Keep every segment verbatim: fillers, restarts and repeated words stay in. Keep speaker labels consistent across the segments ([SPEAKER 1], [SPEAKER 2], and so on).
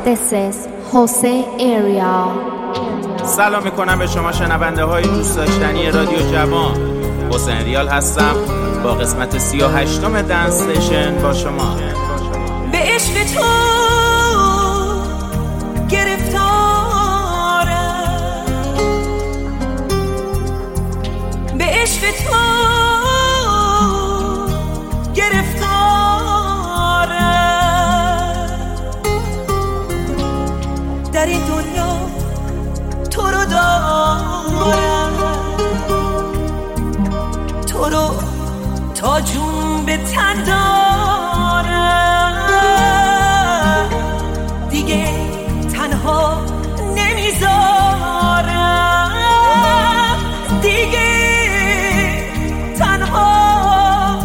[SPEAKER 1] This is Jose Area.
[SPEAKER 2] سلام میکنم به شما شنونده های دوست داشتنی رادیو جوان. حسین ریال هستم با قسمت سی و هشتم دنس استیشن با شما.
[SPEAKER 3] به عشق تو گرفتارم، به عشق تو گرفتارم، در این دنیا تو رو دارم، تو رو تا جون به تن دارم، دیگه تنها نمیذارم، دیگه تنها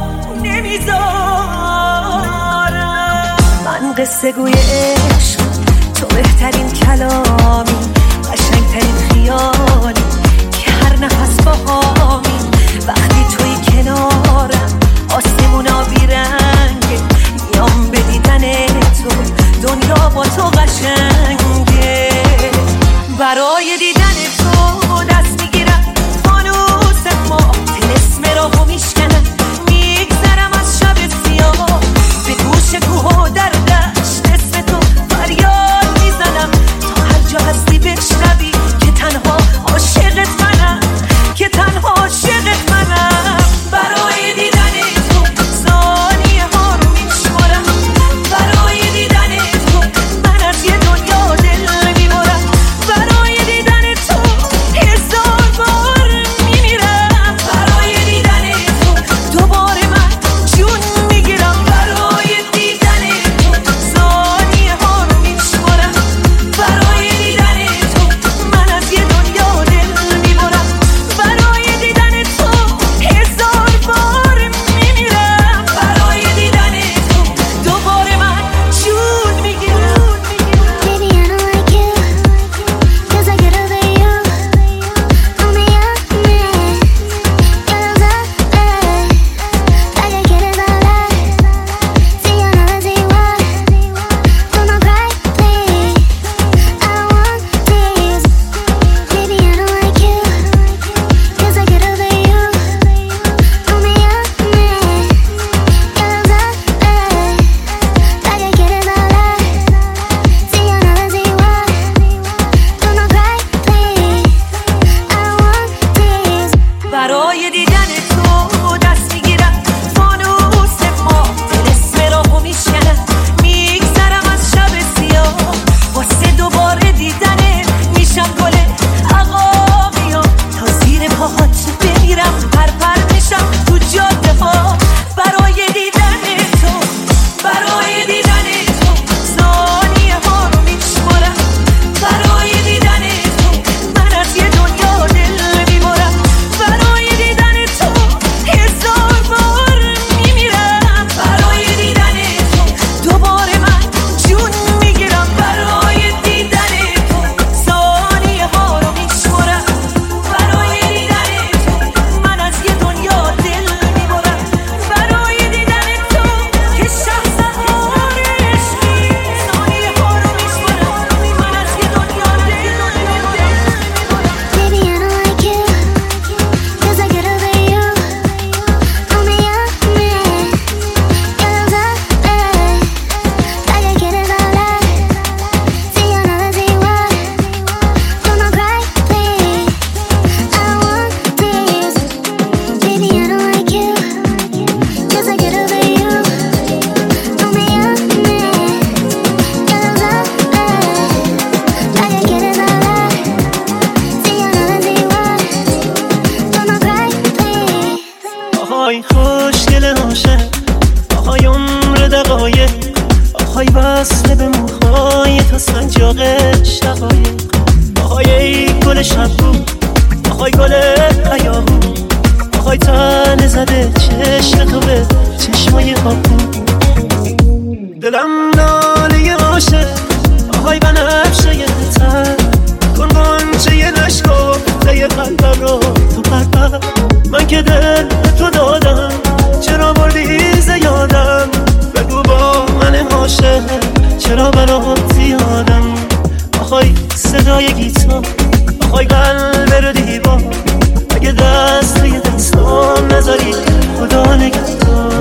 [SPEAKER 3] نمیذارم. من قصه گوی عشق، تو بهترین کلامی، قشنگترین خیالی که هر نفس باهامی. وقتی توی کنارم آسمونا بیرنگه، میام به دیدن تو، دنیا با تو قشنگه. برای دیدن تو دست میگیرم فانوس ما، طلسم راهو میشکنم، میگذرم از شب سیاه، به گوش کوه و در دشت اسم تو فریاد میزنم، تا هر جا هستی بشنوی که تنها عاشقت منم، که تنها عاشقت منم. برای دیدن تو ثانیه ها رو میشمارم، برای دیدن تو من از یه دنیا دل میبرم، برای دیدن تو هزار بار میمیرم، برای دیدن تو دوباره من جون میگیرم، برای دیدن تو ثانیه ها رو میشمارم، برای دیدن تو من از یه دنیا دل میبرم، برای دیدن تو هزار بار میمیرم، برای دیدن تو دوباره من جون میگیرم.
[SPEAKER 4] Baby, I don't like you, 'cause I get over you. Only you're mad, your love's up, like I get it all out. See, I never see why. Do not cry, please. I don't want this. Baby, I don't like you, 'cause I get over you. Only you're mad, your love's up, like I get it all out. See, I never see why. Do not cry, please. I don't want this.
[SPEAKER 3] برای دیدن تو دست میگیرم فانوس ما، طلسم راهو میشکنم، میگذرم از شب سیاه، واسه دوباره دیدنه میشم گل عقاقیام، تا زیر پاهات بمیرم، پر پر میشم تو جاده ها. برای دیدن تو، برای دیدن تو ثانیه ها رو میشمارم، برای دیدن تو من از یه دنیا دل میبرم، برای دیدن تو هزار بار میمیرم، برای دیدن تو دوباره من جون میگیرم، برای دیدن تو ثانیه ها رو میشمارم، برای دیدن تو من از یه دنیا دل میبرم، برای دیدن تو که شهرزاد عشقی، ثانیه ها رو میشمارم، من از یه دنیا دل میبرم.
[SPEAKER 4] Baby, I don't like you, 'cause I get over you. Only you're mad, your love's up, like I get it all out. See, I never see why. Do not cry, please. I don't want this. Baby, I don't like you, 'cause I get over you. Only you're mad, your love's up, like I get it all out. See, I never see why. Do not cry, please.
[SPEAKER 5] آهای خوشگل عاشق، آهای عمر دقایق، آهای وصله به موهای تا سنجاق شقایق، آهای ای گل شبو، آهای گل پیاهو، آهای تن زده چشم تو به چشمای آبو. دلم ناله عاشق، آهای بنفشه تر، کن غنچه نشکفته قلبم رو تو پرپر. من که دل به تو دادم، چرا بردی زیادم؟ بگو با من عاشق چرا برات زیادم؟ آهای قلب رو دیوار اگه دست توی دستام نذاری خدا نگهدار.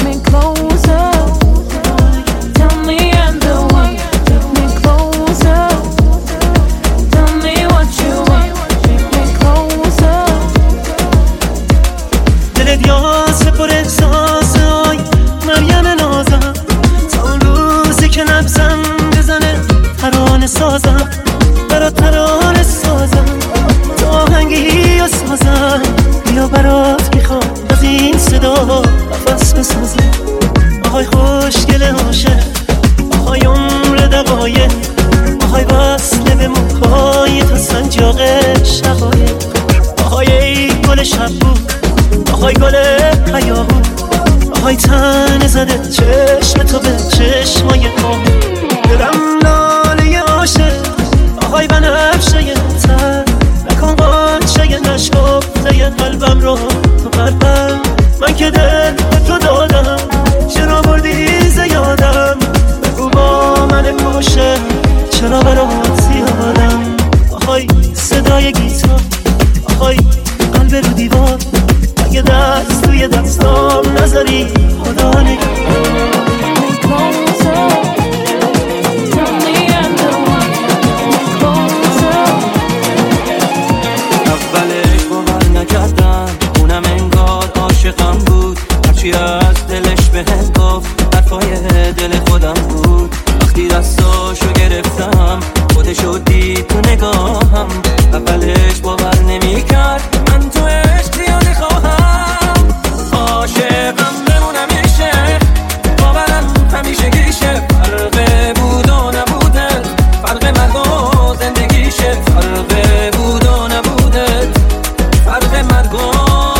[SPEAKER 5] سازم برات ترانه سازم تا آهنگی و سازم بیا برات میخوام از این صدا نفس بسازم. آهای خوشگل عاشق آهای عمر دقایق آهای وصله به موهای تا سنجاق شقایق آهای ای گل شبو آهای گل پیاهو آهای تن زده چشم تو به چشمای ما دلم لاله عاشق آهای بنفشه تر نکن قانچه نشکفته قلبم رو تو قلبم من که دل به تو دادم چرا بردی زیادم بگو با من عاشق چرا برات زیادم. آهای صدای گیتار آهای قلب رو دیوار اگه دست توی دستام نذاری خدا نگهدار.
[SPEAKER 6] هرچی از دلش بهم گفت حرفای دل خودم بود وقتی دستاشو گرفتم خودشو دید تو نگاهم اولش باور نمی کرد من تو عشق زیاده خواهم عاشقم بمونم میشه باورم همیشه گیشه فرق بود و نبوده فرق مرگ و زندگیشه فرق بود و نبوده فرق مرگ و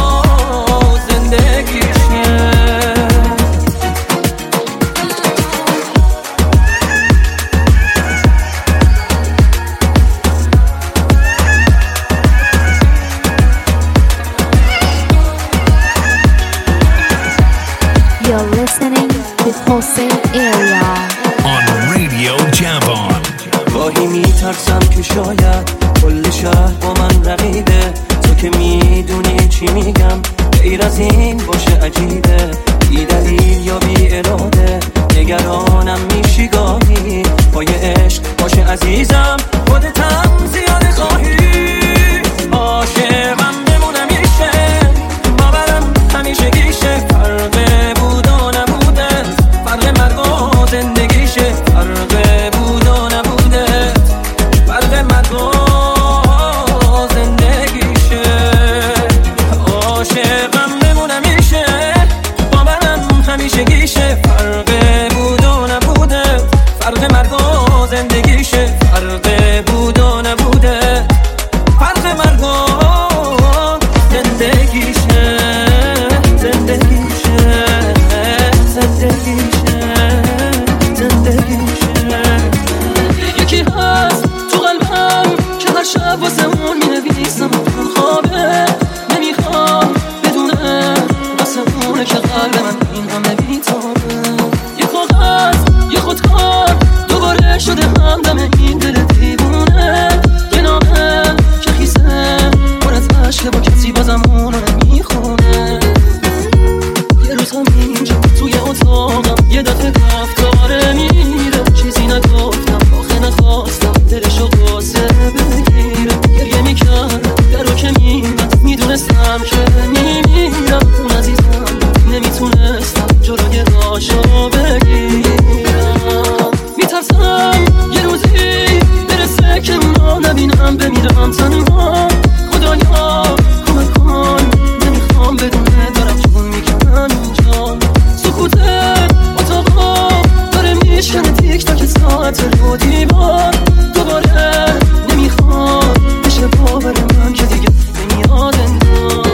[SPEAKER 6] ترسم که شاید کل شهر با من رقیبه تو که میدونی چی میگم غیر از این باشه عجیبه بی دلیل یا بی اراده نگرانم میشی گاهی پای عشق باشه عزیزم خودتم زیاده خواهی عاشقم بمونم میشه باورم همیشه گیشه فرق بود و نبوده فرق مرگ و زندگیشه فرق بود و نبوده فرق مرگ و زندگیشه عاشقم بمونم میشه باورم همیشه گیشه فرق بود و نبوده فرق مرگ و زندگیشه فرق بود و نبوده فرق مرگ و زندگیشه زندگیشه زندگیشه زندگیشه یکی هست تو قلبم که هر شب واسه اون می‌نویسم خوابه نمیخوام بدونه واسه اونه که قلب من این همه بی‌تابه یه کاغذ یه خودکار دوباره شده همدم این دل دیوونه یه نامه که خیزه پر از عشق با کسی بازم اونو نمیخونه یه روز هم اینجا توی اتاقم یه دفعه گفت داره میره چیزی نگفتم آخه نخواستم دلشو قاسه بگیره گریه میکرد درو که میمد میدونستم که میمیرم اون عزیزم نمیتونستم جلوی راشو بگیرم میترسم یه روزی برسه که اونا نبینم بمیرم تنها خدایا کمک کن نمیخوام بدونه دارم جون میکنم اینجا سکوت اتاقا داره میشکنه تیک تاک ساعت رو دیوار دوباره نمیخوام بشه باور من که دیگه نمیاد انگار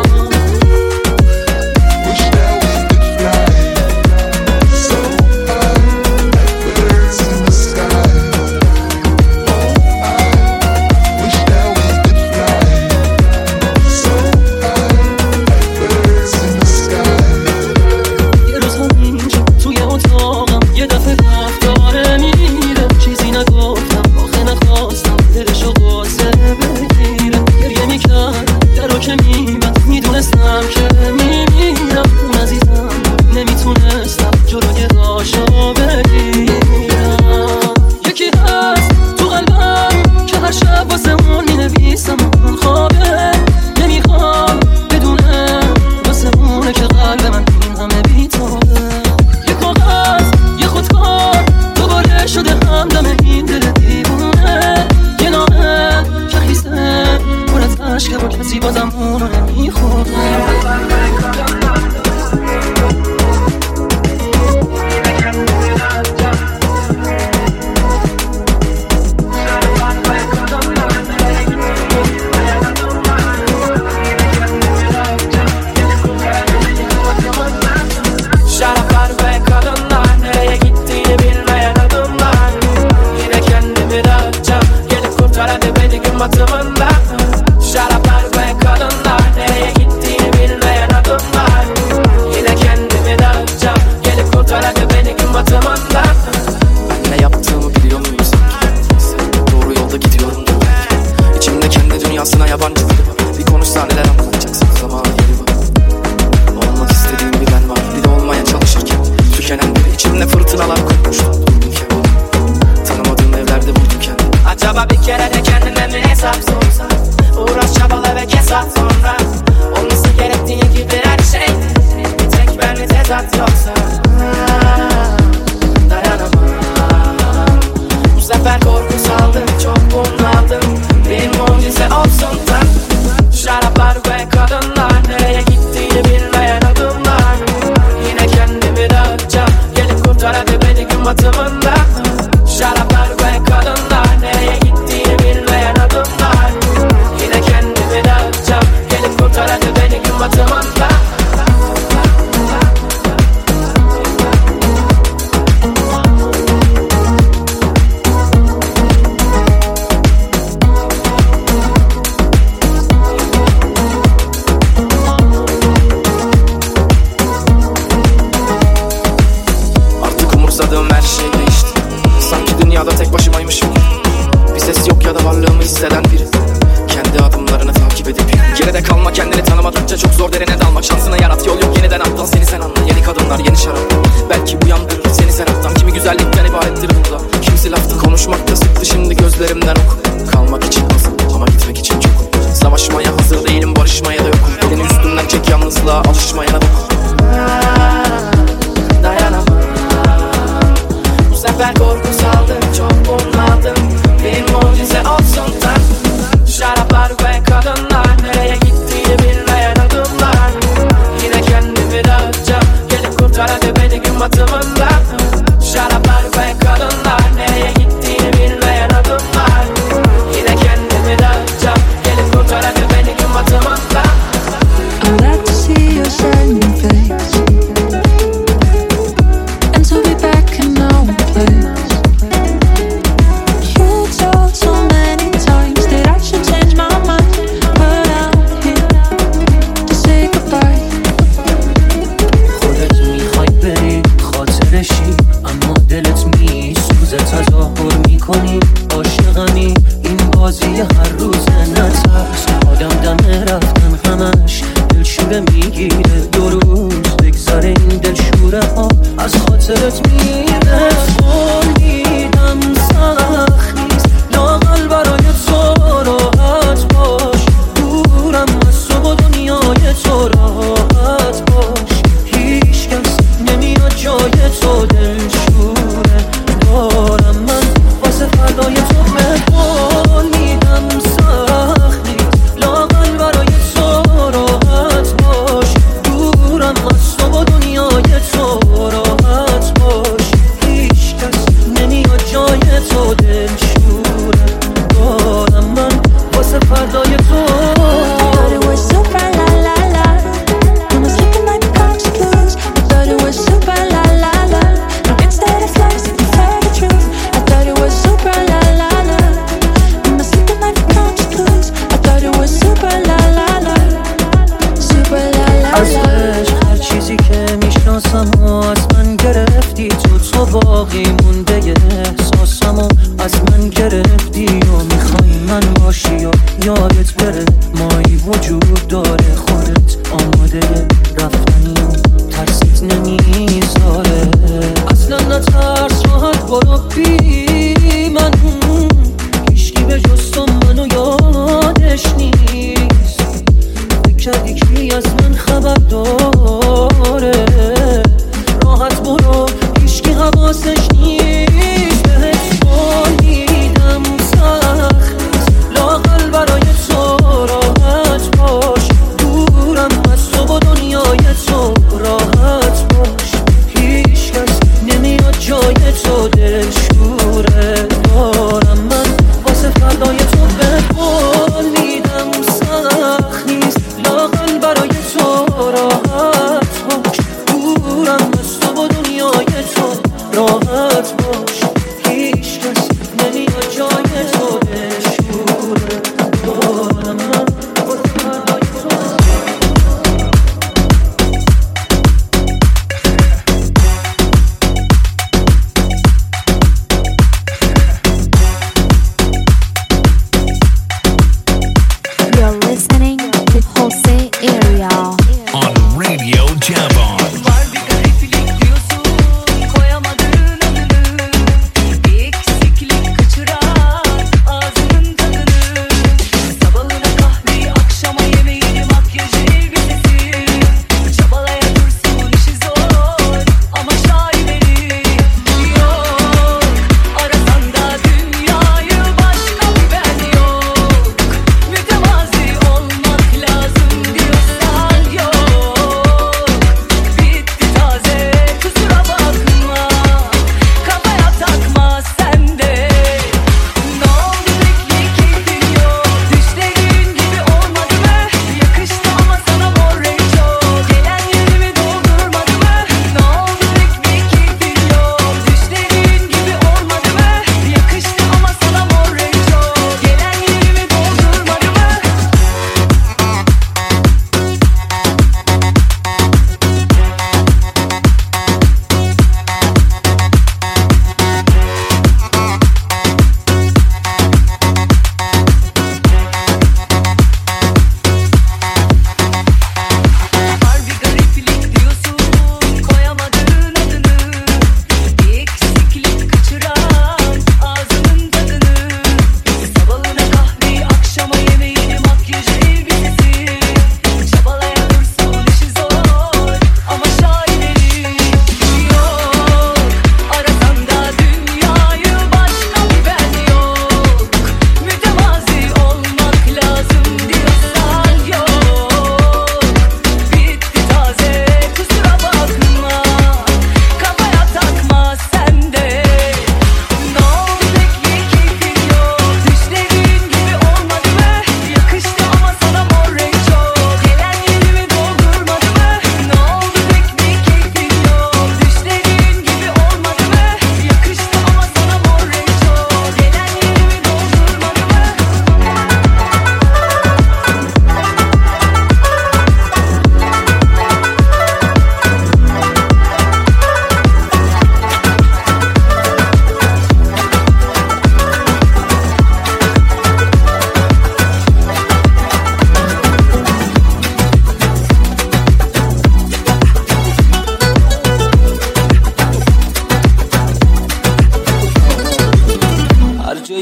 [SPEAKER 6] چیزی نگفتم آخه نخواستم دلشو قاسه بگیرم
[SPEAKER 7] batımında. Ben ne yaptığımı biliyor muyum sanki? Doğru yolda gidiyorum da belki. İçimde kendi dünyasına yabancı biri var. Bir konuşsa neler anlatacaksın, zamanı yeri var. Olmak istediğim bir ben var. Bir de olmaya çalışırken tükenen biri. İçimde fırtınalar kopmuştu. Durdurken tanımadığım evlerde buldum kendimi. Acaba bir kere de kendine mi hesap sorsan? Uğraş, çabala ve kes at sonra. Olması gerektiği gibi her şey. Bir tek benle tezat yoksa dayanamam. Bu sefer korku saldım, çok bunaldım. Bir mucize olsun tam. Şaraplar ve kadınlar, nereye gittiğini bilmeyen adımlar. Yine kendimi dağıtacağım, gelip kurtar hadi beni gün batımında. Şaraplar ve kadınlar, nereye gittiğini bilmeyen adımlar. Yine kendimi dağıtacağım, gelip kurtar hadi beni gün batımında. Artık umursadığım her şey değişti. Sanki dünyada tek başımaymışım. Bir ses yok ya da varlığımı hisseden biri. Kendi adımlarını takip edip geride kalma, kendini tanımadıkça çok zor derine dalmak. Şansını yarat, yol yok yeniden atlan, seni sen anla. Yeni kadınlar, yeni şarap, belki uyandırır seni sen attan. Kimi güzellikten ibarettir burada, kimisi laftı. Konuşmakta sıktı şimdi gözlerimden ok. Kalmak için hazır ama gitmek için çok. Savaşmaya hazır değilim, barışmaya da yokum. Elini üstümden çek, yalnızlığa alışmayana dokun. Dayanamam. Bu sefer korku saldım, çok bunaldım. Bir mucize olsun tam. Şaraplar ve kadınlar, nereye gittiğini bilmeyen adımlar. Yine kendimi dağıtacağım, gelip kurtar hadi beni gün batımında. Şaraplar ve kadınlar, nereye gittiğini bilmeyen adımlar. Yine kendimi dağıtacağım, gelip kurtar hadi beni gün batımında.
[SPEAKER 8] I'd like to see your shining face and to be back in our place. You told so many times that I should change my mind, but I'm here to say goodbye.
[SPEAKER 5] خودت میخوای بری خاطرشی، اما دلت میسوزه تظاهر میکنی عاشقمی. این بازی هر روز نترس، آدم دم رفتن همش دلشوره میگیره. دو روز بگذره این دلشوره ها از خاطرت میره. فولیدم سخت نیست لااقل برای تو راحت باش. دورم از تو و دنیای تو راحت باش. هیچ کس نمیاد جای تو دلشوره دارم من واسه فردای تو. فولیدم سخت نیست لااقل برای تو راحت باش. دورم از تو و دنیای تو راحت باش. هیچ کس نمیاد جای تو دلشوره دارم من واسه فردای تو.
[SPEAKER 8] Thought it was super la la la. I was looking like a conscious lose. I thought it was super la la la. No instead of lies, if you tell the truth. I thought it was super la la la. I was looking like a conscious lose. I thought it was super la la la. Super la la la.
[SPEAKER 5] از عشق هر چیزی که میشناسم و از من گرفتی تو. تو باقی مونده احساسم و از من گرفتی و میخوای من باشی و یادت بره مایی وجود داره. خودت آماده رفتنی و ترسیت نمیذاره. اصلا نترس راحت برو بی من. هیچکی به جز تو منو یادش نیست. فکر کردی کی از من خبر داره. راحت برو هیچکی حواسش نیست. بهت بالیدم سخت نیست لااقل برای تو راحت باش. دورم از تو و دنیای تو راحت باش. هیچ کس نمیاد جای تو دلشوره دارم من واسه فردای تو. بهت بالیدم سخت نیست لااقل برای تو راحت باش. دورم از تو و دنیای تو راحت باش. هیچ کس نمیاد جای تو دلشوره دارم من واسه فردای تو.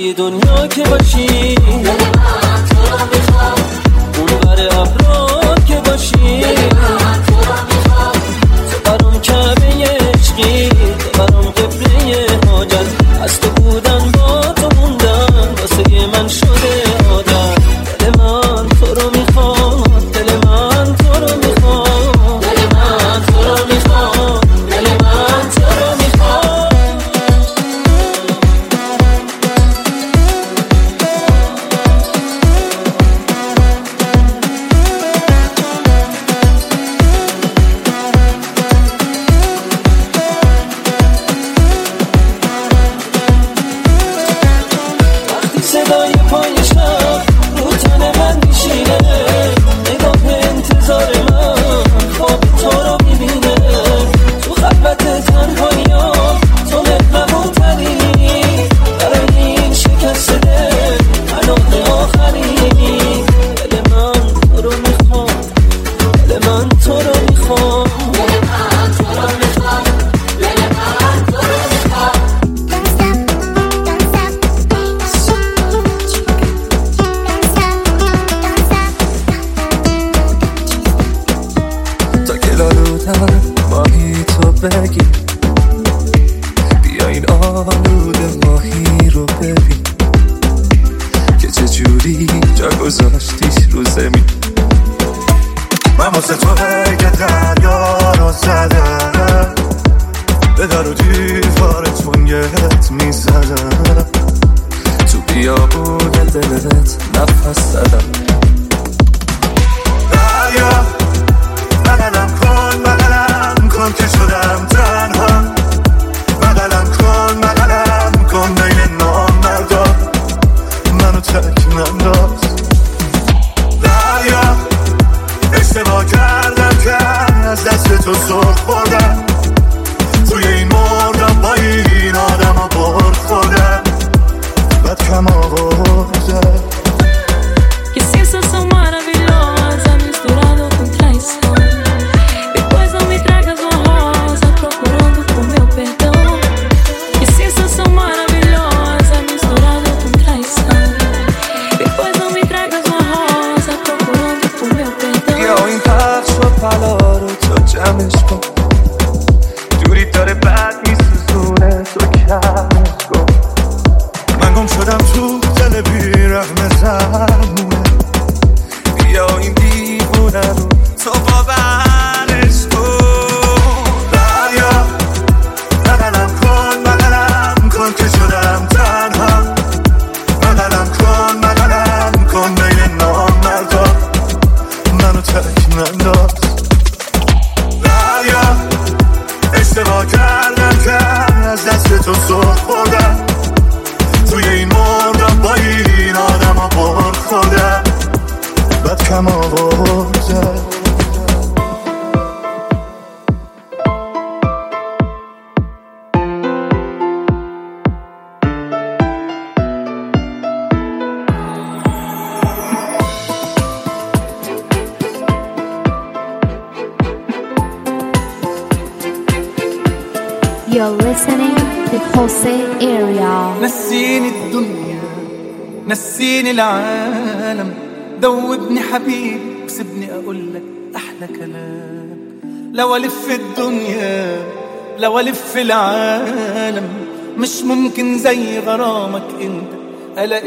[SPEAKER 6] کجای دنیا که باشی دل من تو رو میخوام اون بر ابراد که باشی دل من تو رو میخوام تو برام کعبه عشقی تو برام قبله حاجت از تو بودن با تو موندن واسه من شده عادت دل من تو رو میخوام دل من تو رو میخوام دل من تو رو میخوام دل من تو رو میخوام صدای پای شب رو تن من میشینه نگاه انتظار من خواب تو رو میبینه تو خلوت تنهاییام تو مهربون تری برای این شکست دل پناه آخری دل من تو رو میخوام دل من تو رو میخوام دل من تو رو میخوام دل من تو رو میخوام
[SPEAKER 9] ماهی تو بگی بیا این آلوده ماهی رو ببین که چجوری جا گذاشتیش رو زمین من واسه تو که دریا رو زدم به در و دیوارتون گهت میزدم تو بیابون دلت نفس زدم دریا بغلم کن بغلم کن که شدم تنها بغلم کن بغلم کن بین نامردا منو تک ننداز دریا اشتباه کردم که از دست تو سر خوردم توی این مردم با این آدم ها بر خوردم بد کم آورده
[SPEAKER 8] Que sensação maravilhosa misturado com traição. Depois não me tragas uma rosa procurando por meu perdão. Que sensação maravilhosa misturado com traição. Depois não me tragas uma rosa procurando por meu perdão.
[SPEAKER 9] بیا این پخش و پلا رو تو جمعش کن دوری داره بد میسوزونه تو کمش کن من گم شدم تو دل بیرحم زمونه بیا این دیوونه رو تو باورش کن دریا بغلم کن بغلم کن که شدم تنها بغلم کن بغلم کن بین نامردا منو تک ننداز دریا اشتباه کردم که از دست تو سر خوردم توی این مردم با این آدم ها بر خوردم بد کم آورده
[SPEAKER 1] You're listening to Jose Ariel.
[SPEAKER 10] نسيني الدنيا نسيني العالم دوبني حبيب سيبني اقولك احلى كلام لو الف الدنيا لو الف العالم مش ممكن زي غرامك انت الاقي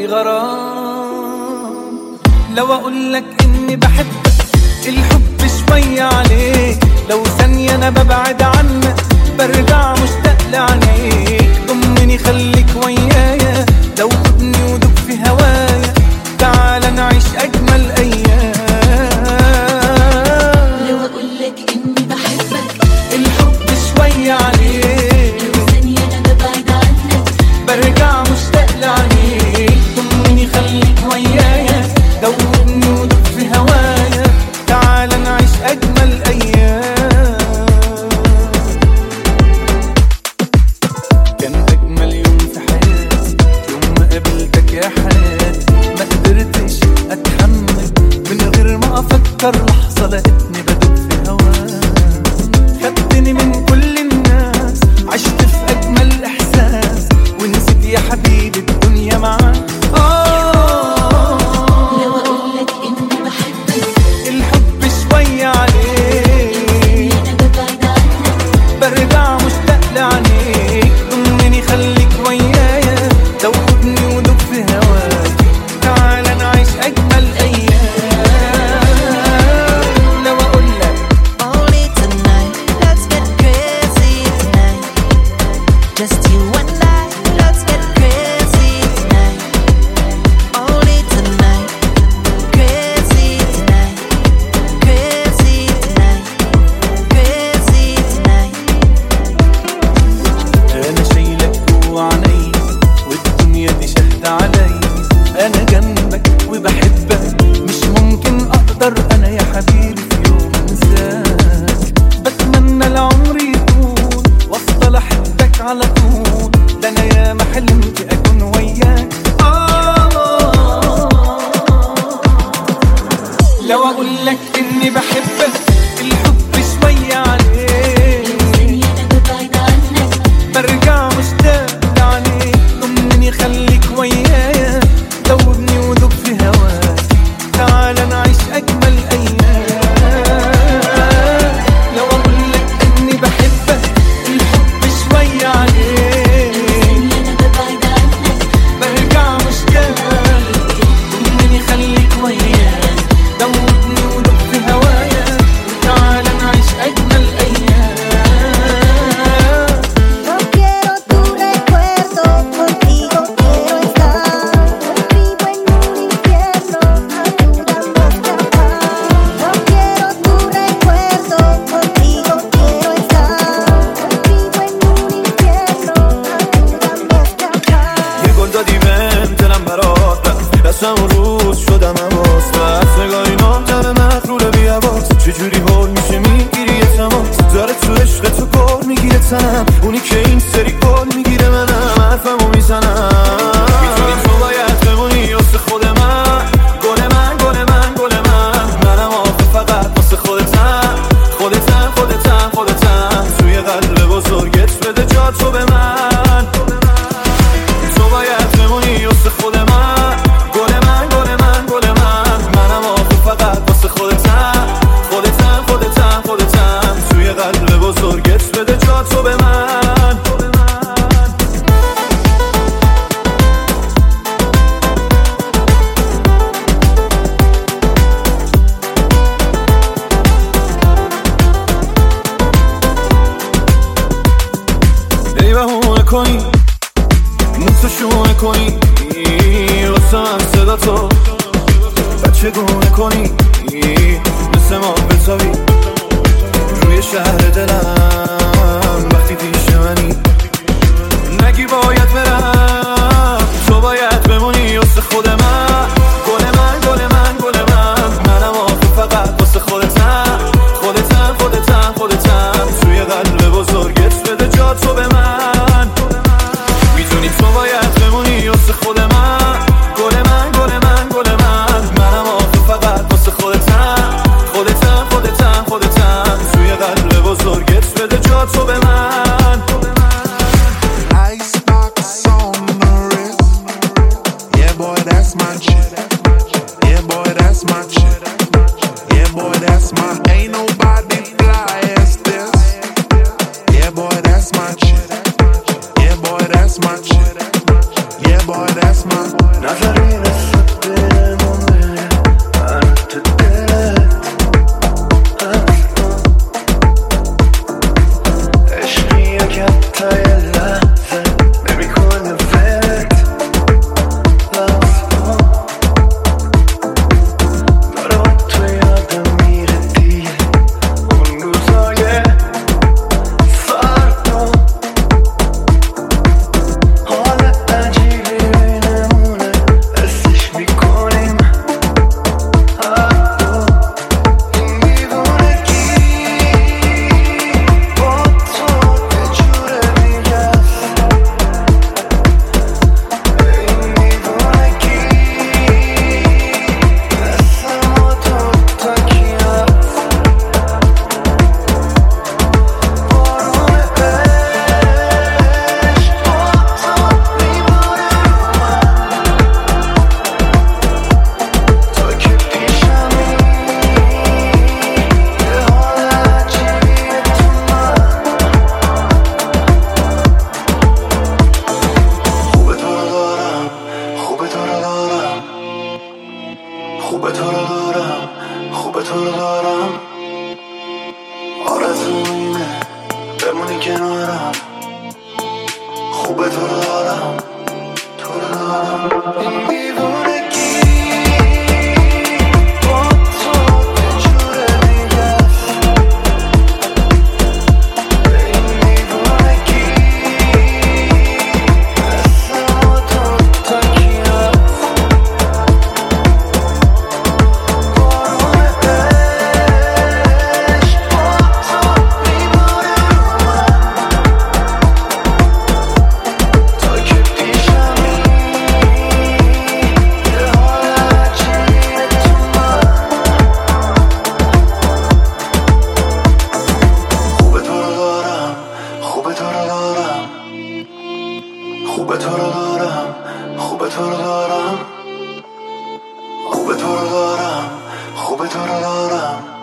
[SPEAKER 10] غرام لو اقولك اني بحبك الحب شوية عليك لو ثانية انا ببعد عنك برجع مشتاق لعينيك ضمني خليك ويايا دوبني ودوب في هوايا تعال نعيش اجمل ايام
[SPEAKER 3] لو اقولك اني بحبك
[SPEAKER 10] الحب شوية عليك
[SPEAKER 3] لو ثانية انا ببعد عنك
[SPEAKER 10] برجع مشتاق لعينيك ضمني خليك ويايا دوبني ودوب في هوايا تعال نعيش اجمل ايام
[SPEAKER 11] just you and I. Let's get crazy tonight, only tonight. Crazy tonight, crazy tonight, crazy tonight.
[SPEAKER 10] أنا شايلك جوا عيني والدنيا دي شاهدة علي. أنا جنبك وبحبك مش ممكن أقدر أنا يا حبيبي في يوم أنساك. بتمنى العمر يطول وأفضل أحبك على طول. ده أنا ياما حلمت أكون وياك. آه لو أقولك إني بحبك الحب شوية عليك برجع مشتاق لعنيك. ضمني خليك ويايا دوبني وذوب في هواك. تعال نعيش أجمل أيام. لو أقولك إني بحبك الحب شوية عليك برجع مشتاق. ضمني خليك ويايا دوبني وذوب في هوايا. تعال نعيش أجمل أيام.
[SPEAKER 4] No quiero tu recuerdo, contigo quiero estar. Vivo en un infierno, ayúdame a escapar. No quiero tu recuerdo, contigo quiero estar. Vivo en un infierno, ayúdame a escapar.
[SPEAKER 9] یه گل دادی بهم دلم برات رفت. دستم اون روز شدم حواس رفت. نگاهی نام تن مغرور بی حواس. چجوری حال میشه میگیری یه تماس. داره تو عشق تو کار میگیره تنم. اونی که این سری کار میگیره منم. حرفمو میزنم. میتونی تو باید بمونی واسه خود من. گل من گل من گل من. منم آخه فقط واسه خودتم. خودتم خودتم خودتم. توی قلب بزرگت بده جا تو به من. تو باید بمونی واسه خود من. گل من گل من گل من. منم آخه فقط واسه خودتم. خودتم خودتم خودتم. توی قلب بزرگت بده جا تو به من. ای بهونه کنی موسو شونه کنی واسه من صدا تو بچه گونه کنی مثل ما بتابی روی شهر دلم وقتی پیش منی. نگی باید برم تو باید بمونی واسه خود من. گل من گل من گل من. منم آخه فقط واسه خودتم. خودتم خودتم خودتم. توی قلب بزرگت بده جا تو به من. میدونی تو باید بمونی واسه خود من. گل من گل من گل من. منم آخه فقط واسه خودتم. خودتم خودتم خودتم. توی قلب بزرگت بده جا تو به من. خوبه تو رو دارم تو رو دارم این دیوونگی با تو یه جور دیگه این دیوونگی مثل ما دوتا کیه بارون عشق با تو میباره رو من تا که پیشمی یه حال عجیبه تو من خوبه تو رو دارم خوبه تو رو دارم خوبه تو رو دارم خوبه تو رو دارم خوبه تو رو دارم خوبه تو رو دارم